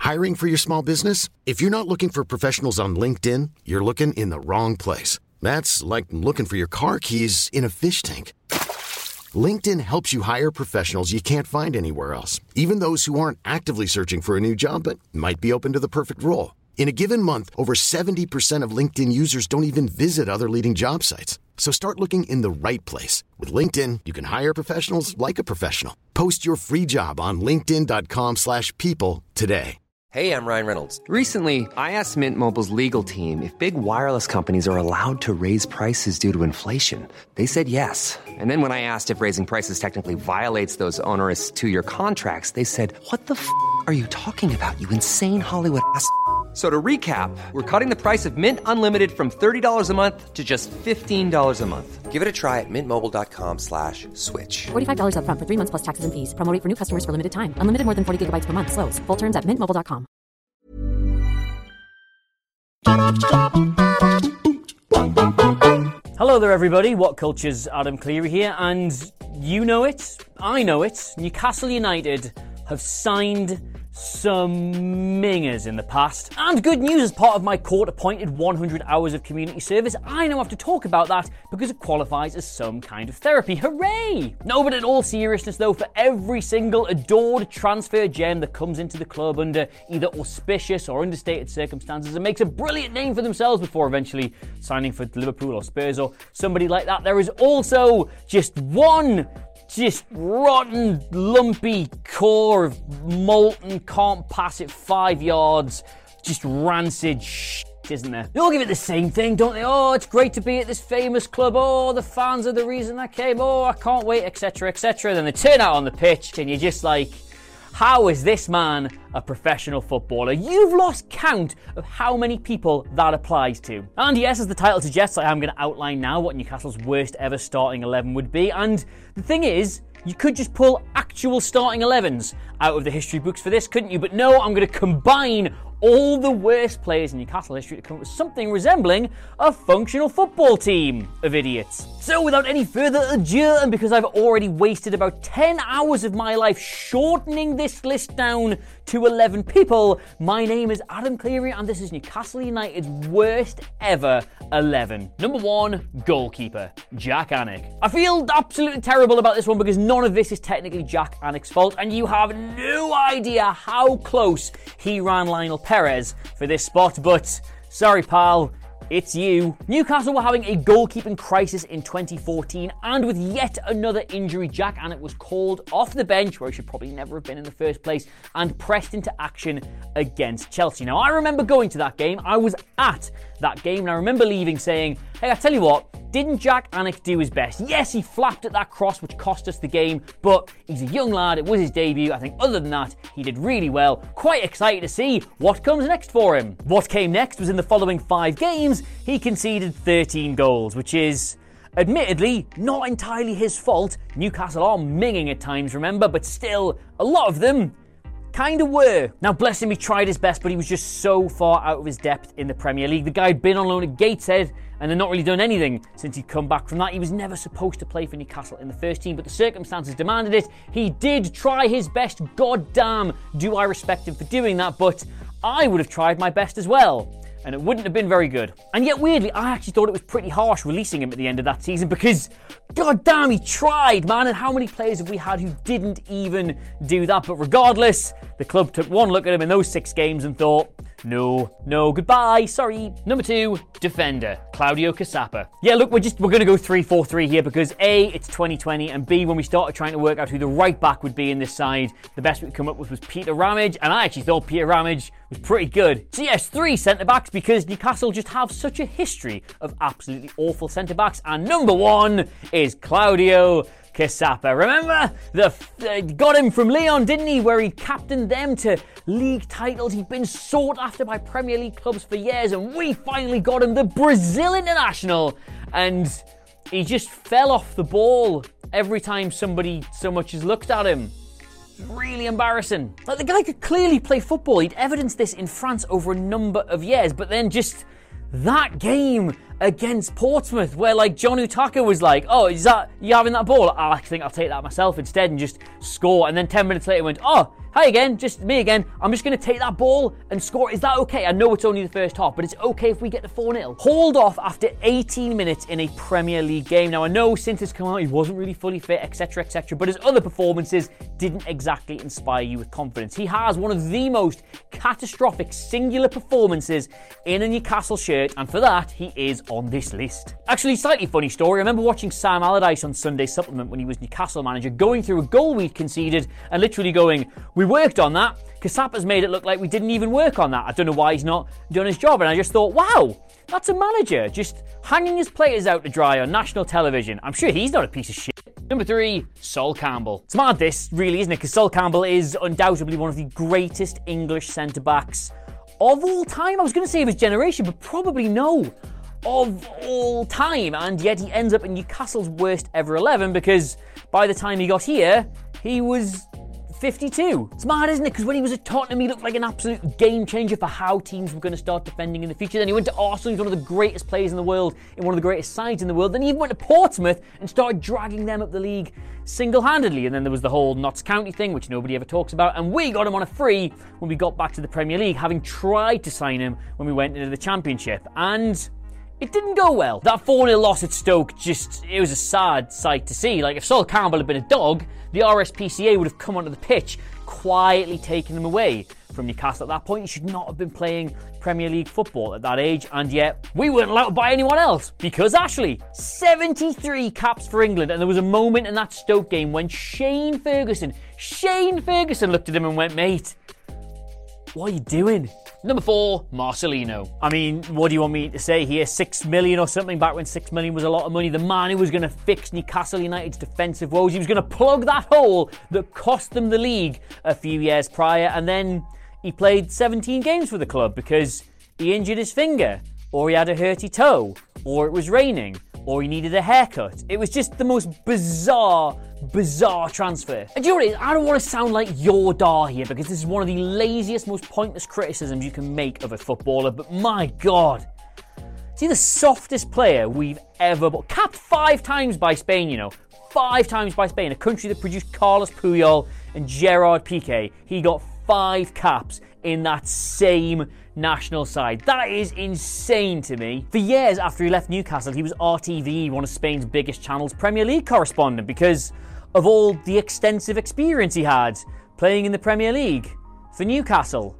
Hiring for your small business? If you're not looking for professionals on LinkedIn, you're looking in the wrong place. That's like looking for your car keys in a fish tank. LinkedIn helps you hire professionals you can't find anywhere else, even those who aren't actively searching for a new job but might be open to the perfect role. In a given month, over 70% of LinkedIn users don't even visit other leading job sites. So start looking in the right place. With LinkedIn, you can hire professionals like a professional. Post your free job on linkedin.com/people today. Hey, I'm Ryan Reynolds. Recently, I asked Mint Mobile's legal team if big wireless companies are allowed to raise prices due to inflation. They said yes. And then when I asked if raising prices technically violates those onerous two-year contracts, they said, "What the f*** are you talking about, you insane Hollywood ass?" So to recap, we're cutting the price of Mint Unlimited from $30 a month to just $15 a month. Give it a try at mintmobile.com/switch. $45 up front for 3 months plus taxes and fees. Promo rate for new customers for limited time. Unlimited more than 40 gigabytes per month. Slows full terms at mintmobile.com. Hello there everybody, What Culture's Adam Cleary here, and you know it, I know it, Newcastle United have signed some mingers in the past. And good news, as part of my court-appointed 100 hours of community service, I now have to talk about that because it qualifies as some kind of therapy. Hooray! No, but in all seriousness though, for every single adored transfer gem that comes into the club under either auspicious or understated circumstances and makes a brilliant name for themselves before eventually signing for Liverpool or Spurs or somebody like that, there is also just one rotten, lumpy core of molten, can't pass it 5 yards, just rancid isn't there? They all give it the same thing, don't they? Oh, it's great to be at this famous club. Oh, the fans are the reason I came. Oh, I can't wait, etc., etc. Then they turn out on the pitch and you're just like, how is this man a professional footballer? You've lost count of how many people that applies to. And yes, as the title suggests, I am going to outline now what Newcastle's worst ever starting 11 would be. And the thing is, you could just pull actual starting 11s out of the history books for this, couldn't you? But no, I'm going to combine all the worst players in Newcastle history to come up with something resembling a functional football team of idiots. So without any further ado, and because I've already wasted about 10 hours of my life shortening this list down to 11 people, my name is Adam Cleary and this is Newcastle United's worst ever 11. Number 1, goalkeeper, Jack Alnwick. I feel absolutely terrible about this one because none of this is technically Jack Alnwick's fault and you have no idea how close he ran Lionel Perez for this spot, but sorry pal, it's you. Newcastle were having a goalkeeping crisis in 2014, and with yet another injury, Jack Alnwick was called off the bench, where he should probably never have been in the first place, and pressed into action against Chelsea. Now, I remember going to that game. I was at that game, and I remember leaving saying, hey, I tell you what, didn't Jack Alnwick do his best? Yes, he flapped at that cross, which cost us the game, but he's a young lad. It was his debut. I think other than that, he did really well. Quite excited to see what comes next for him. What came next was in the following 5 games, he conceded 13 goals, which is admittedly not entirely his fault. Newcastle are minging at times, remember, but still, a lot of them kind of were. Now, bless him, he tried his best, but he was just so far out of his depth in the Premier League. The guy had been on loan at Gateshead, and they've not really done anything since he'd come back from that. He was never supposed to play for Newcastle in the first team, but the circumstances demanded it. He did try his best. God damn, do I respect him for doing that, but I would have tried my best as well. And it wouldn't have been very good. And yet, weirdly, I actually thought it was pretty harsh releasing him at the end of that season because, god damn, he tried, man. And how many players have we had who didn't even do that? But regardless, the club took one look at him in those 6 games and thought, no, goodbye, sorry. Number 2, defender, Claudio Cassapa. Yeah, look, we're going to go 3-4-3 here because A, it's 2020, and B, when we started trying to work out who the right back would be in this side, the best we could come up with was Peter Ramage, and I actually thought Peter Ramage was pretty good. So yes, 3 centre-backs because Newcastle just have such a history of absolutely awful centre-backs, and number 1 is Claudio Cassapa. Remember? Got him from Lyon, didn't he? Where he captained them to league titles. He'd been sought after by Premier League clubs for years, and we finally got him the Brazil international. And he just fell off the ball every time somebody so much as looked at him. Really embarrassing. Like, the guy could clearly play football. He'd evidenced this in France over a number of years, but then just that game against Portsmouth where like John Utaka was like, oh, is that you having that ball? I think I'll take that myself instead and just score. And then 10 minutes later went, oh, Hi again, just me again. I'm just going to take that ball and score. Is that okay? I know it's only the first half, but it's okay if we get the 4-0. Hauled off after 18 minutes in a Premier League game. Now, I know since his come out, he wasn't really fully fit, etc., etc., but his other performances didn't exactly inspire you with confidence. He has one of the most catastrophic singular performances in a Newcastle shirt, and for that, he is on this list. Actually, slightly funny story. I remember watching Sam Allardyce on Sunday Supplement when he was Newcastle manager, going through a goal we'd conceded and literally going, "We worked on that. Kasappa's made it look like we didn't even work on that. I don't know why he's not done his job." And I just thought, wow, that's a manager just hanging his players out to dry on national television. I'm sure he's not a piece of shit. Number 3, Sol Campbell. It's mad this, really, isn't it? Because Sol Campbell is undoubtedly one of the greatest English centre-backs of all time. I was going to say of his generation, but probably no, of all time. And yet he ends up in Newcastle's worst ever 11 because by the time he got here, he was 52. It's mad, isn't it? Because when he was at Tottenham, he looked like an absolute game changer for how teams were going to start defending in the future. Then he went to Arsenal, he's one of the greatest players in the world, in one of the greatest sides in the world. Then he even went to Portsmouth and started dragging them up the league single-handedly. And then there was the whole Notts County thing, which nobody ever talks about. And we got him on a free when we got back to the Premier League, having tried to sign him when we went into the Championship. And it didn't go well. That 4-0 loss at Stoke, it was a sad sight to see. Like, if Sol Campbell had been a dog, the RSPCA would have come onto the pitch, quietly taken him away from Newcastle. At that point, he should not have been playing Premier League football at that age, and yet we weren't allowed to buy anyone else. Because Ashley, 73 caps for England, and there was a moment in that Stoke game when Shane Ferguson looked at him and went, "Mate, what are you doing?" Number 4, Marcelino. I mean, what do you want me to say here? 6 million or something back when 6 million was a lot of money. The man who was going to fix Newcastle United's defensive woes. He was going to plug that hole that cost them the league a few years prior. And then he played 17 games for the club because he injured his finger, or he had a hurty toe, or it was raining, or he needed a haircut. It was just the most bizarre transfer. And do you know what it is? I don't want to sound like your dar here because this is one of the laziest, most pointless criticisms you can make of a footballer, but my God. Is he the softest player we've ever bought? Capped 5 times by Spain, 5 times by Spain. A country that produced Carlos Puyol and Gerard Piqué. He got 5 caps in that same national side. That is insane to me. For years after he left Newcastle, he was RTV, one of Spain's biggest channels, Premier League correspondent because of all the extensive experience he had playing in the Premier League. For Newcastle,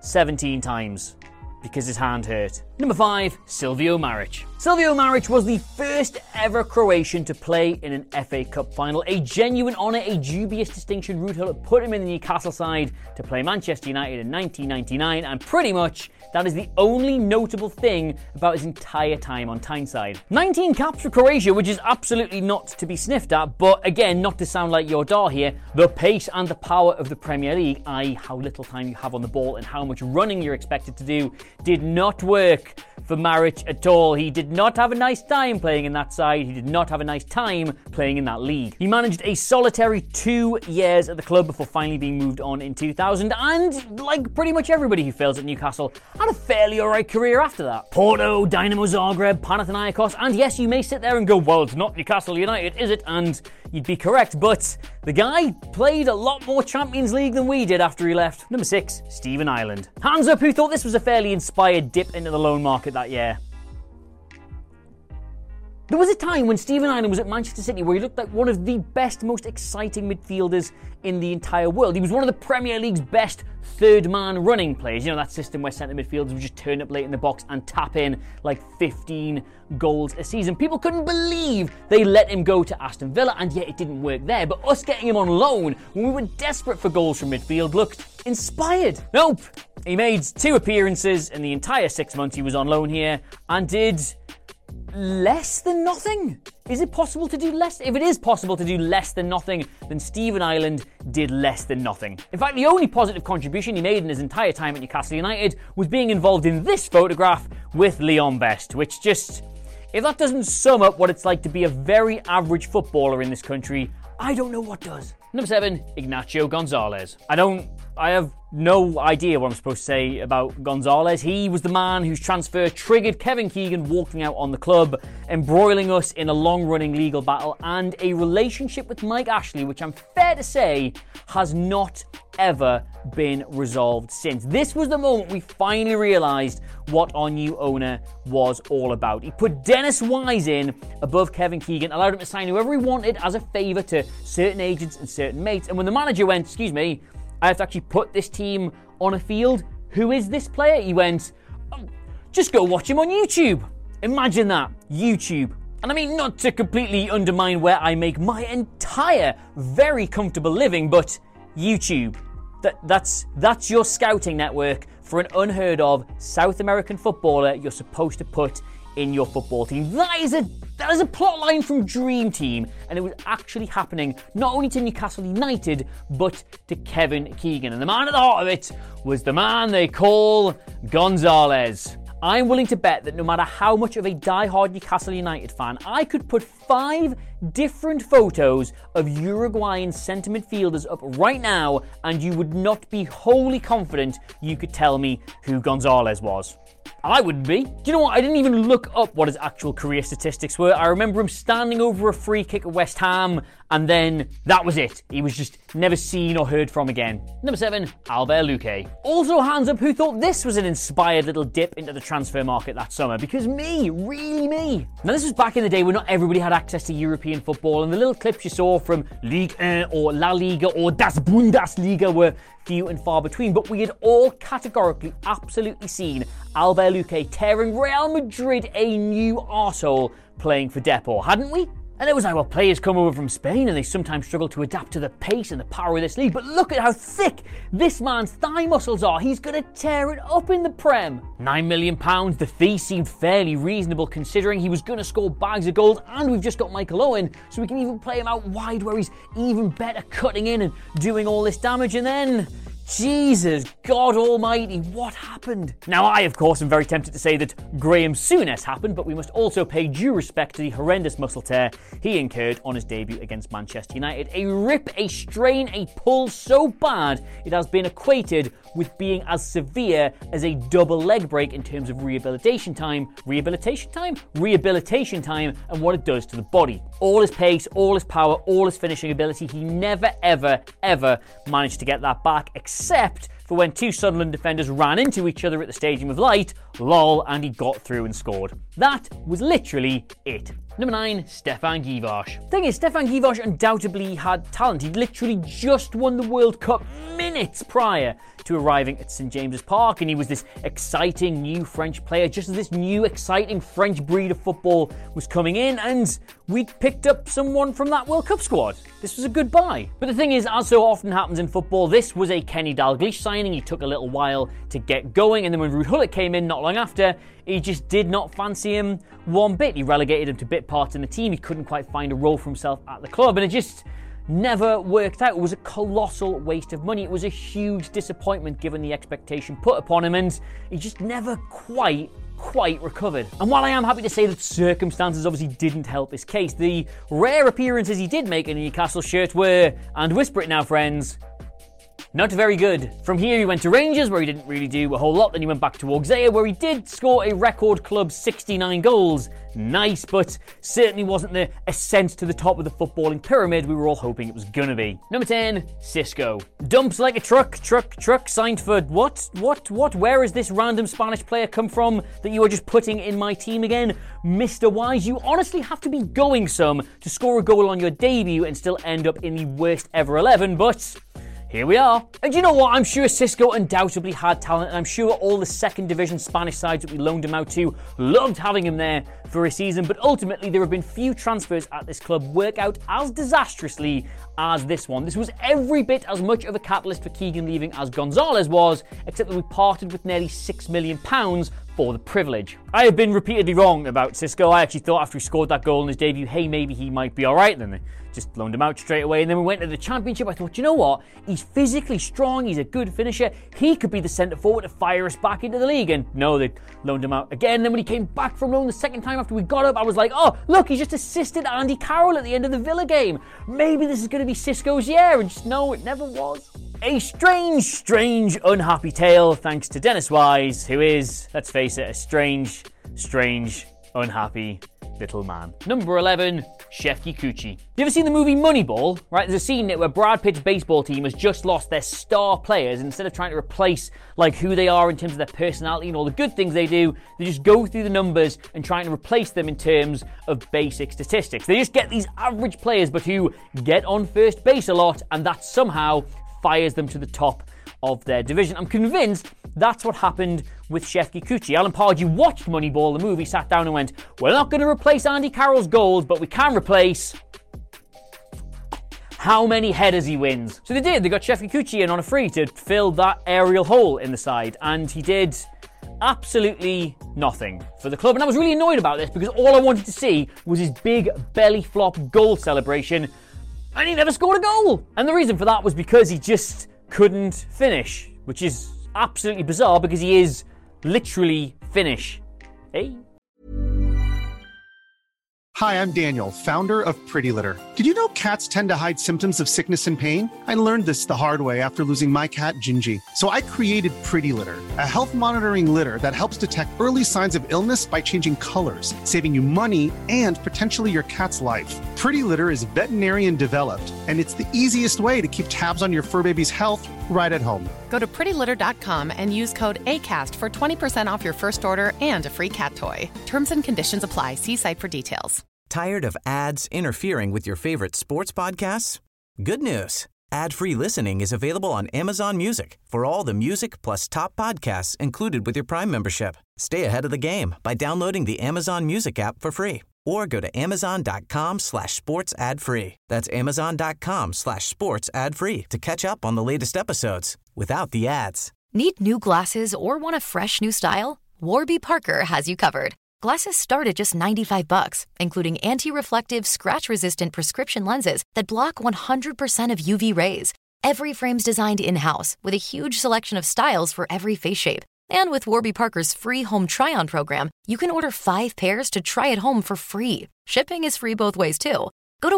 17 times because his hand hurt. Number 5, Silvio Maric. Silvio Maric was the first ever Croatian to play in an FA Cup final. A genuine honour, a dubious distinction. Ruud Gullit put him in the Newcastle side to play Manchester United in 1999, and pretty much that is the only notable thing about his entire time on Tyneside. 19 caps for Croatia, which is absolutely not to be sniffed at, but again, not to sound like your dar here, the pace and the power of the Premier League, i.e. how little time you have on the ball and how much running you're expected to do, did not work for Maric at all. He did not have a nice time playing in that side. He did not have a nice time playing in that league. He managed a solitary 2 years at the club before finally being moved on in 2000, and like pretty much everybody who fails at Newcastle, had a fairly alright career after that. Porto, Dynamo Zagreb, Panathinaikos, and yes, you may sit there and go, well, it's not Newcastle United, is it? And you'd be correct, but the guy played a lot more Champions League than we did after he left. Number 6, Stephen Ireland. Hands up who thought this was a fairly inspired dip into the loan market that year. There was a time when Stephen Ireland was at Manchester City where he looked like one of the best, most exciting midfielders in the entire world. He was one of the Premier League's best third-man running players. You know, that system where centre midfielders would just turn up late in the box and tap in like 15 goals a season. People couldn't believe they let him go to Aston Villa, and yet it didn't work there. But us getting him on loan when we were desperate for goals from midfield looked inspired. Nope. He made 2 appearances in the entire 6 months he was on loan here and did less than nothing. Is it possible to do less? If it is possible to do less than nothing, then Stephen Ireland did less than nothing. In fact, the only positive contribution he made in his entire time at Newcastle United was being involved in this photograph with Leon Best, which just, if that doesn't sum up what it's like to be a very average footballer in this country, I don't know what does. Number 7, Ignacio Gonzalez. I have no idea what I'm supposed to say about Gonzalez. He was the man whose transfer triggered Kevin Keegan walking out on the club, embroiling us in a long-running legal battle and a relationship with Mike Ashley, which I'm fair to say has not ever been resolved since. This was the moment we finally realised what our new owner was all about. He put Dennis Wise in above Kevin Keegan, allowed him to sign whoever he wanted as a favour to certain agents and certain mates. And when the manager went, excuse me, I have to actually put this team on a field, who is this player? He went, just go watch him on YouTube. Imagine that, YouTube. And I mean, not to completely undermine where I make my entire very comfortable living, but YouTube. That's your scouting network for an unheard of South American footballer you're supposed to put in your football team. That is a plot line from Dream Team, and it was actually happening not only to Newcastle United, but to Kevin Keegan. And the man at the heart of it was the man they call Gonzalez. I'm willing to bet that no matter how much of a die-hard Newcastle United fan, I could put 5 different photos of Uruguayan centre midfielders up right now, and you would not be wholly confident you could tell me who Gonzalez was. I wouldn't be. Do you know what? I didn't even look up what his actual career statistics were. I remember him standing over a free kick at West Ham, and then that was it. He was just never seen or heard from again. Number 7, Albert Luque. Also, hands up who thought this was an inspired little dip into the transfer market that summer, because me, really me. Now, this was back in the day when not everybody had access to European football, and the little clips you saw from Ligue 1 or La Liga or Das Bundesliga were few and far between, but we had all categorically absolutely seen Albert Luque tearing Real Madrid a new arsehole playing for Depor, hadn't we? And it was like, well, players come over from Spain and they sometimes struggle to adapt to the pace and the power of this league, but look at how thick this man's thigh muscles are. He's going to tear it up in the Prem. £9 million, the fee seemed fairly reasonable considering he was going to score bags of goals, and we've just got Michael Owen, so we can even play him out wide where he's even better cutting in and doing all this damage. And then, Jesus, God almighty, what happened? Now, I, of course, am very tempted to say that Graham Souness happened, but we must also pay due respect to the horrendous muscle tear he incurred on his debut against Manchester United. A rip, a strain, a pull so bad it has been equated with being as severe as a double leg break in terms of rehabilitation time, and what it does to the body. All his pace, all his power, all his finishing ability, he never, ever, ever managed to get that back, except for when 2 Sunderland defenders ran into each other at the Stadium of Light, lol, and he got through and scored. That was literally it. Number 9, Stefan Givash. Thing is, Stefan Givash undoubtedly had talent. He'd literally just won the World Cup minutes prior to arriving at St James's Park, and he was this exciting new French player, just as this new exciting French breed of football was coming in, and we'd picked up someone from that World Cup squad. This was a good buy. But the thing is, as so often happens in football, this was a Kenny Dalglish signing. He took a little while to get going, and then when Ruud Gullit came in not long after, he just did not fancy him one bit. He relegated him to bit parts in the team. He couldn't quite find a role for himself at the club, and it just never worked out. It was a colossal waste of money. It was a huge disappointment given the expectation put upon him, and he just never quite recovered. And while I am happy to say that circumstances obviously didn't help his case, the rare appearances he did make in a Newcastle shirt were, and whisper it now friends, not very good. From here he went to Rangers, where he didn't really do a whole lot. Then he went back to Auxerre, where he did score a record club 69 goals. Nice, but certainly wasn't the ascent to the top of the footballing pyramid we were all hoping it was gonna be. Number 10, Xisco. Dumps like a truck, signed for what? Where has this random Spanish player come from that you are just putting in my team again? Mr. Wise, you honestly have to be going some to score a goal on your debut and still end up in the worst ever 11, but here we are. And you know what? I'm sure Xisco undoubtedly had talent, and I'm sure all the second division Spanish sides that we loaned him out to loved having him there for a season, but ultimately there have been few transfers at this club work out as disastrously as this one. This was every bit as much of a catalyst for Keegan leaving as Gonzalez was, except that we parted with nearly £6 million for the privilege. I have been repeatedly wrong about Xisco. I actually thought after he scored that goal in his debut, hey, maybe he might be alright. Then they just loaned him out straight away. And then we went to the Championship. I thought, you know what? He's physically strong. He's a good finisher. He could be the centre forward to fire us back into the league. And no, they loaned him out again. And then when he came back from loan the second time after we got up, I was like, oh, look, he's just assisted Andy Carroll at the end of the Villa game. Maybe this is going to be Xisco's year. And just no, it never was. A strange, unhappy tale thanks to Dennis Wise, who is, let's face it, a strange, unhappy little man. Number 11, Chef Kikuchi. You ever seen the movie Moneyball? Right, there's a scene where Brad Pitt's baseball team has just lost their star players. Instead of trying to replace like who they are in terms of their personality and all the good things they do, they just go through the numbers and trying to replace them in terms of basic statistics. They just get these average players but who get on first base a lot, and that somehow fires them to the top of their division. I'm convinced that's what happened with Chef Kikuchi. Alan Pardew watched Moneyball, the movie, sat down and went, we're not going to replace Andy Carroll's goals, but we can replace how many headers he wins. So they did. They got Chef Kikuchi in on a free to fill that aerial hole in the side, and he did absolutely nothing for the club. And I was really annoyed about this because all I wanted to see was his big belly flop goal celebration, and he never scored a goal. And the reason for that was because he just couldn't finish, which is absolutely bizarre because he is literally Finnish. Hey. Hi, I'm Daniel, founder of Pretty Litter. Did you know cats tend to hide symptoms of sickness and pain? I learned this the hard way after losing my cat, Gingy. So I created Pretty Litter, a health monitoring litter that helps detect early signs of illness by changing colors, saving you money and potentially your cat's life. Pretty Litter is veterinarian developed, and it's the easiest way to keep tabs on your fur baby's health right at home. Go to prettylitter.com and use code ACAST for 20% off your first order and a free cat toy. Terms and conditions apply. See site for details. Tired of ads interfering with your favorite sports podcasts? Good news. Ad-free listening is available on Amazon Music for all the music plus top podcasts included with your Prime membership. Stay ahead of the game by downloading the Amazon Music app for free or go to amazon.com/sports ad free. That's amazon.com/sports ad free to catch up on the latest episodes without the ads. Need new glasses or want a fresh new style? Warby Parker has you covered. Glasses start at just $95, including anti-reflective, scratch-resistant prescription lenses that block 100% of UV rays. Every frame's designed in-house with a huge selection of styles for every face shape. And with Warby Parker's free home try-on program, you can order 5 pairs to try at home for free. Shipping is free both ways, too. Go to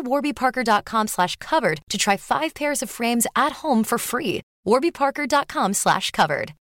warbyparker.com/covered to try 5 pairs of frames at home for free. warbyparker.com/covered.